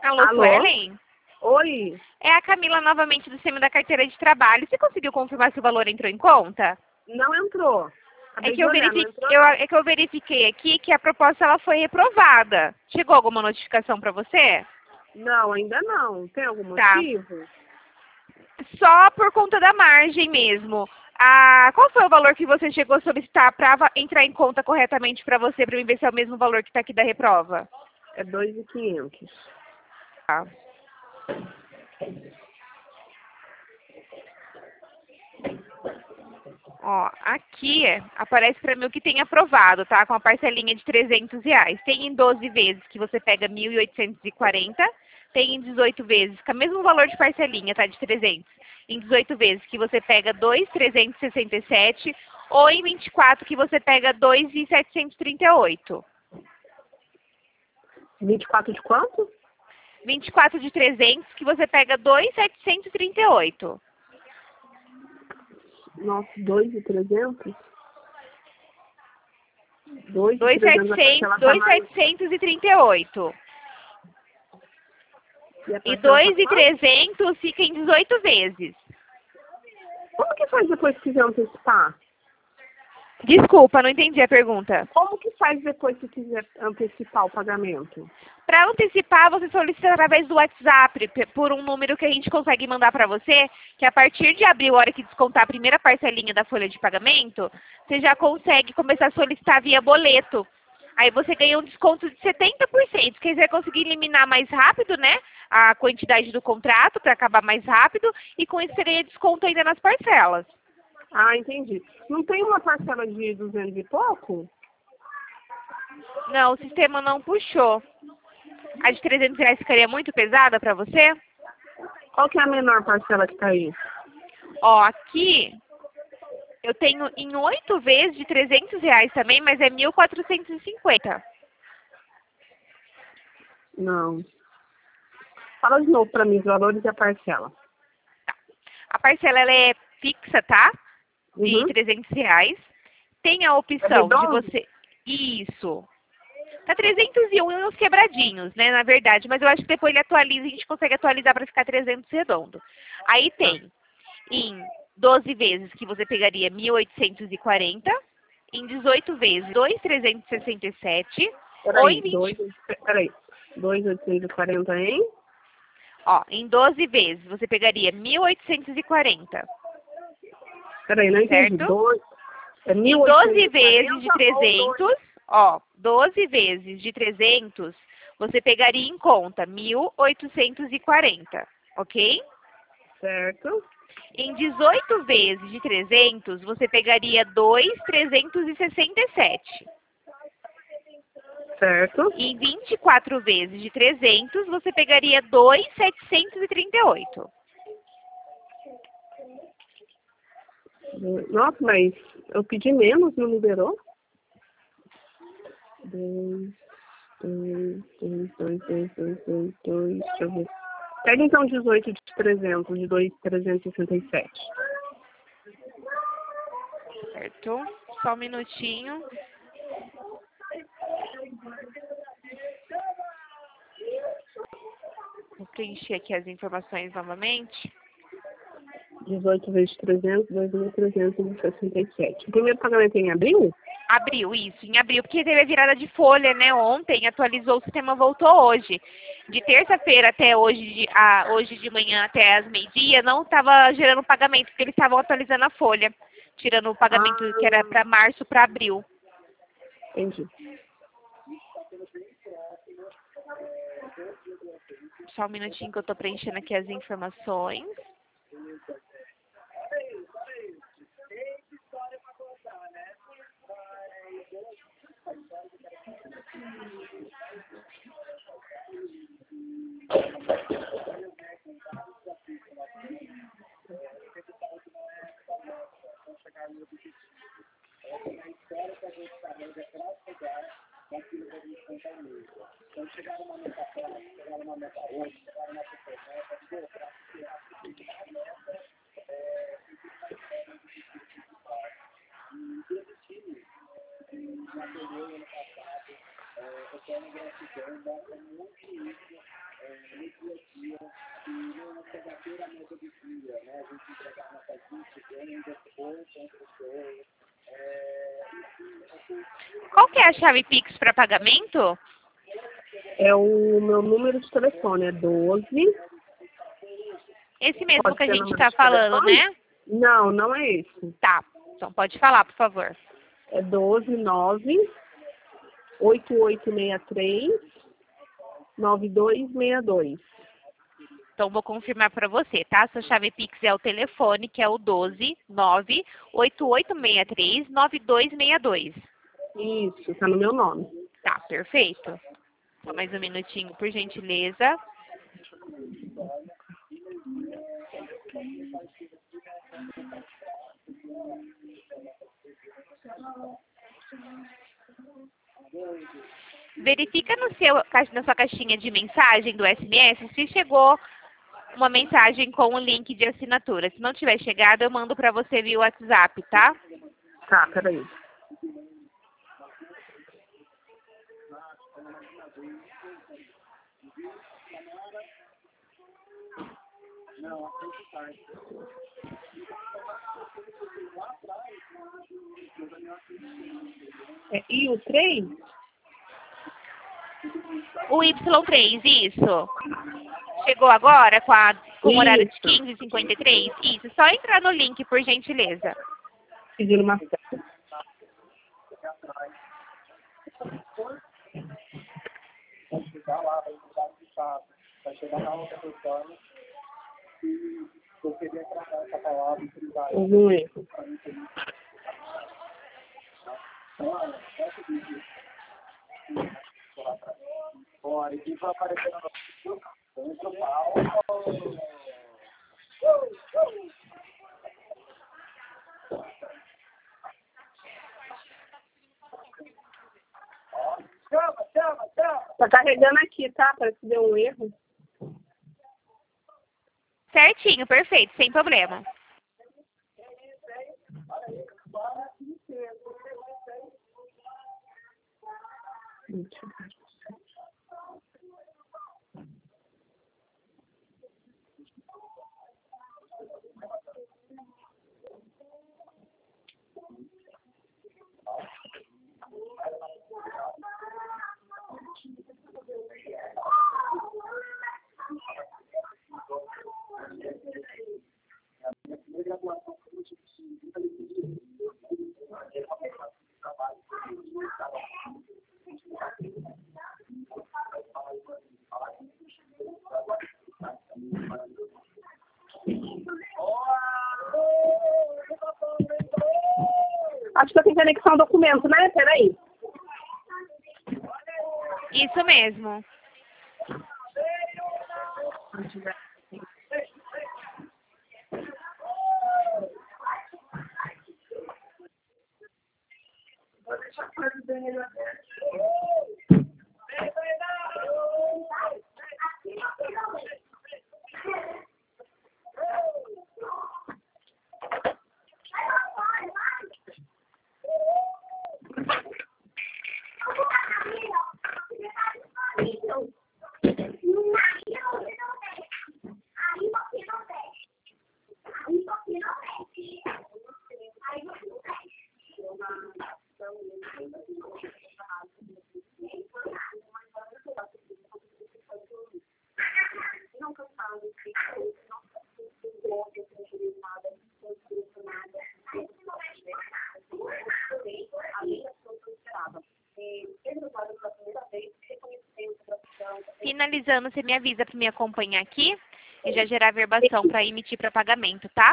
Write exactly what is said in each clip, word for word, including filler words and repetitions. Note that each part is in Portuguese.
Alô, Alô? Suelen? Oi? É a Camila novamente do sistema da carteira de trabalho. Você conseguiu confirmar se o valor entrou em conta? Não entrou. É Acabei que de eu, olhar, não verifiquei, entrou eu, não. é que eu verifiquei aqui que a proposta ela foi reprovada. Chegou alguma notificação para você? Não, ainda não. Tem algum Tá. motivo? Só por conta da margem mesmo. Ah, qual foi o valor que você chegou a solicitar para entrar em conta corretamente para você, para mim ver se é o mesmo valor que está aqui da reprova? É dois mil e quinhentos. Tá. Ó, aqui é, aparece para mim o que tem aprovado, tá? Com a parcelinha de trezentos reais. Tem em doze vezes que você pega mil e oitocentos e quarenta. Tem em dezoito vezes, com o mesmo valor de parcelinha, tá? De trezentos. Em dezoito vezes que você pega dois mil trezentos e sessenta e sete. Ou em vinte e quatro que você pega dois mil setecentos e trinta e oito. vinte e quatro de quanto? vinte e quatro de trezentos que você pega dois mil setecentos e trinta e oito. Nossa, dois mil e trezentos? dois mil e dois trezentos a parcela tá mil mais... setecentos e trinta e oito. E a E parcela tá dois mil e quanto? trezentos fica em dezoito vezes. Como que faz depois que quiser antecipar? Desculpa, não entendi a pergunta. Como que faz depois que quiser antecipar o pagamento? Para antecipar, você solicita através do WhatsApp, p- por um número que a gente consegue mandar para você, que a partir de abril, a hora que descontar a primeira parcelinha da folha de pagamento, você já consegue começar a solicitar via boleto. Aí você ganha um desconto de setenta por cento. Se quiser conseguir eliminar mais rápido, né, a quantidade do contrato para acabar mais rápido, e com isso você ganha desconto ainda nas parcelas. Ah, entendi. Não tem uma parcela de duzentos e pouco? Não, o sistema não puxou. A de trezentos reais ficaria muito pesada para você? Qual que é a menor parcela que tá aí? Ó, aqui eu tenho em oito vezes de trezentos reais também, mas é mil quatrocentos e cinquenta. Não. Fala de novo pra mim os valores e a parcela. A parcela ela é fixa, tá? De Uhum. trezentos reais. Tem a É opção de redondo? você... Isso. Tá trezentos e um e uns quebradinhos, né, na verdade. Mas eu acho que depois ele atualiza, a gente consegue atualizar para ficar trezentos redondo. Aí Tá. tem em doze vezes que você pegaria mil oitocentos e quarenta. Em dezoito vezes, dois mil trezentos e sessenta e sete. Ou em Peraí, vinte. dois, peraí. dois mil oitocentos e quarenta em? Ó, em doze vezes, você pegaria mil oitocentos e quarenta, Peraí, não entendi. certo? Dois, é Em mil oitocentos doze e vezes de quarenta ou dois? trezentos, ó, doze vezes de trezentos, você pegaria em conta mil oitocentos e quarenta, ok? Certo. Em dezoito vezes de trezentos, você pegaria dois mil trezentos e sessenta e sete. Certo. E em vinte e quatro vezes de trezentos, você pegaria dois mil setecentos e trinta e oito. Nossa, mas eu pedi menos, não liberou? Dois, dois, dois, dois, dois, dois, dois, dois, deixa eu ver. Pega então dezoito de trezentos, de dois mil trezentos e sessenta e sete. Certo? Só um minutinho. Vou preencher aqui as informações novamente. dezoito vezes trezentos, dois mil trezentos e sessenta e sete. O primeiro pagamento é em abril? Abril, isso, em abril, porque teve a virada de folha, né? Ontem atualizou, o sistema voltou hoje. De terça-feira até hoje, de, a, hoje de manhã até as meio-dia, não estava gerando pagamento, porque eles estavam atualizando a folha, tirando o pagamento Ah, que era para março para abril. entendi. Só um minutinho que eu estou preenchendo aqui as informações. Qual que é a chave Pix para pagamento? É o meu número de telefone, é doze. Esse mesmo Pode que a ser gente número está de falando, telefone? né? Não, não é esse. Tá. Então pode falar, por favor. É doze nove oito oito seis três nove dois seis dois. Então vou confirmar para você, tá? Sua chave Pix é o telefone, que é o doze nove oito oito seis três nove dois seis dois. Isso, tá no meu nome. Tá, perfeito. Só mais um minutinho, por gentileza. Verifica no seu, na sua caixinha de mensagem do S M S se chegou uma mensagem com o link de assinatura. Se não tiver chegado, eu mando para você via WhatsApp, tá? Tá, peraí. É I U três? O Y três, isso. Chegou agora com, a, com o horário de Isso. quinze e cinquenta e três? Isso. Só entrar no link, por gentileza. Pedindo uma cédula. Houve um erro. Tá carregando aqui, tá? Parece que deu um erro. Certinho, perfeito, sem problema. Acho que eu tenho que anexar um documento, né? Peraí. Isso mesmo. Finalizando, você me avisa para me acompanhar aqui e já gerar verbação para emitir para pagamento, tá?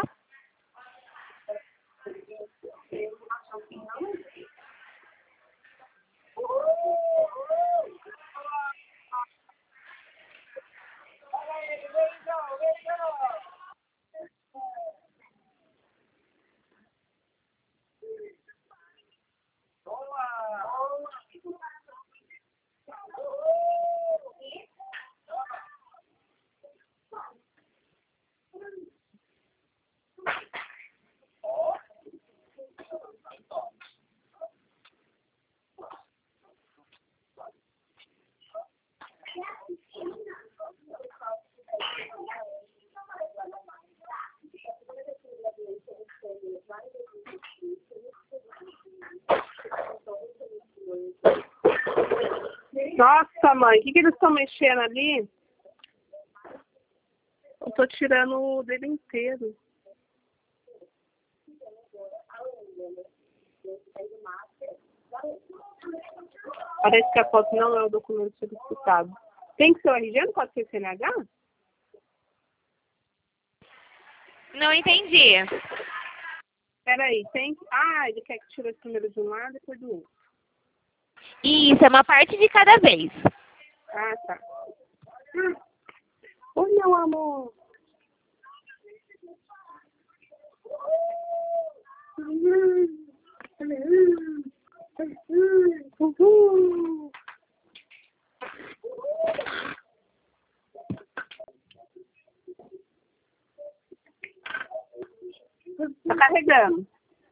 Nossa, mãe, o que, que eles estão mexendo ali? Eu tô tirando o dele inteiro. Parece que a foto não é o documento solicitado. Tem que ser o R G, não pode ser C N H? Não entendi. Peraí, tem que... Ah, ele quer que tire primeiro de um lado e depois do outro. Isso, é uma parte de cada vez. Ah, tá. Oi, meu amor. Uhul. Tá carregando.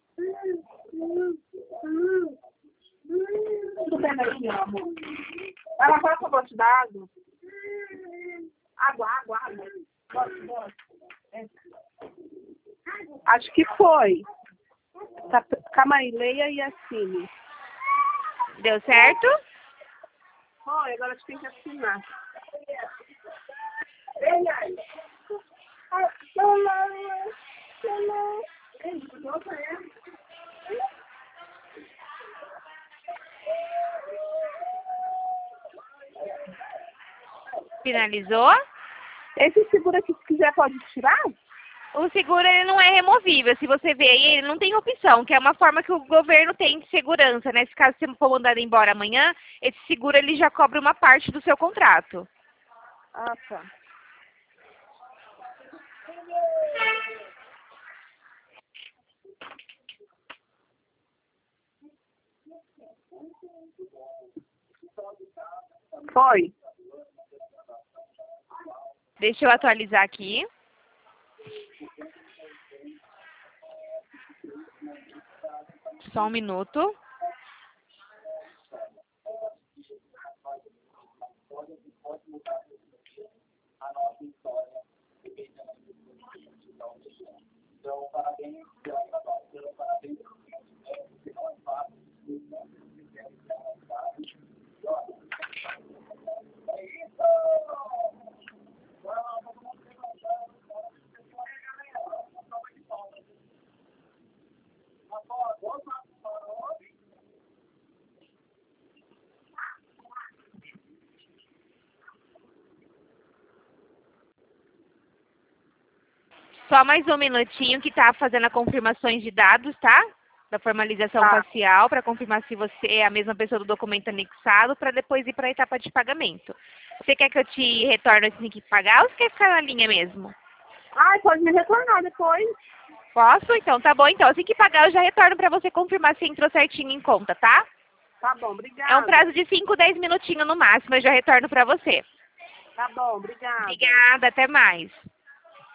Tudo bem aí, meu amor. Vai lá fora que eu vou te dar água. Água, água, água. Bota, bota. É. Acho que foi. Tá, calma aí, Leia e assine. Deu certo? Oi, agora a gente tem que assinar. Finalizou? Esse seguro aqui, se quiser, pode tirar? O seguro ele não é removível. Se você ver aí, ele não tem opção, que é uma forma que o governo tem de segurança, né? Se caso você for mandado embora amanhã, esse seguro ele já cobre uma parte do seu contrato. Ah, tá. Foi. Deixa eu atualizar aqui. Só um minuto. Só mais um minutinho que tá fazendo a confirmações de dados, tá? Da formalização Tá. facial, para confirmar se você é a mesma pessoa do documento anexado, para depois ir para a etapa de pagamento. Você quer que eu te retorne assim que pagar ou você quer ficar na linha mesmo? Ai, pode me retornar depois. Posso? Então tá bom. Então, assim que pagar, eu já retorno para você confirmar se entrou certinho em conta, tá? Tá bom, obrigada. É um prazo de cinco, dez minutinhos no máximo, eu já retorno para você. Tá bom, obrigada. Obrigada, até mais.